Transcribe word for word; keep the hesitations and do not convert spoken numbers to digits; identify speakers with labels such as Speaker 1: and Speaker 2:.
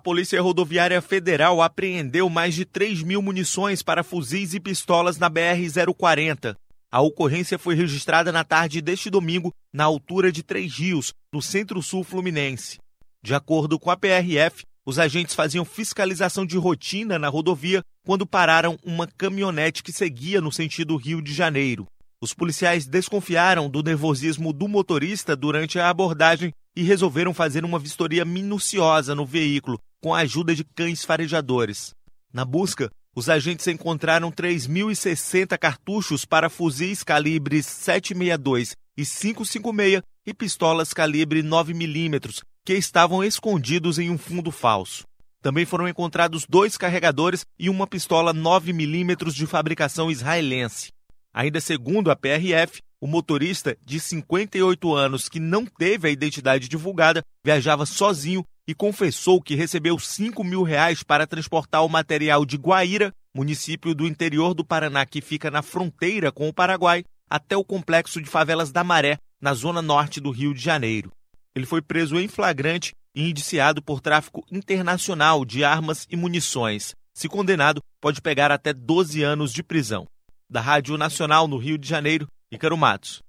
Speaker 1: Polícia Rodoviária Federal apreendeu mais de três mil munições para fuzis e pistolas na B R zero quarenta. A ocorrência foi registrada na tarde deste domingo, na altura de Três Rios, no centro-sul fluminense. De acordo com a P R F, os agentes faziam fiscalização de rotina na rodovia quando pararam uma caminhonete que seguia no sentido Rio de Janeiro. Os policiais desconfiaram do nervosismo do motorista durante a abordagem e resolveram fazer uma vistoria minuciosa no veículo, com a ajuda de cães farejadores. Na busca, os agentes encontraram três mil e sessenta cartuchos para fuzis calibres sete sessenta e dois e cinco cinquenta e seis e pistolas calibre nove milímetros, que estavam escondidos em um fundo falso. Também foram encontrados dois carregadores e uma pistola nove milímetros de fabricação israelense. Ainda segundo a P R F, o motorista, de cinquenta e oito anos, que não teve a identidade divulgada, viajava sozinho e confessou que recebeu cinco mil reais para transportar o material de Guaíra, município do interior do Paraná que fica na fronteira com o Paraguai, até o complexo de favelas da Maré, na zona norte do Rio de Janeiro. Ele foi preso em flagrante e indiciado por tráfico internacional de armas e munições. Se condenado, pode pegar até doze anos de prisão. Da Rádio Nacional no Rio de Janeiro, Ícaro Matos.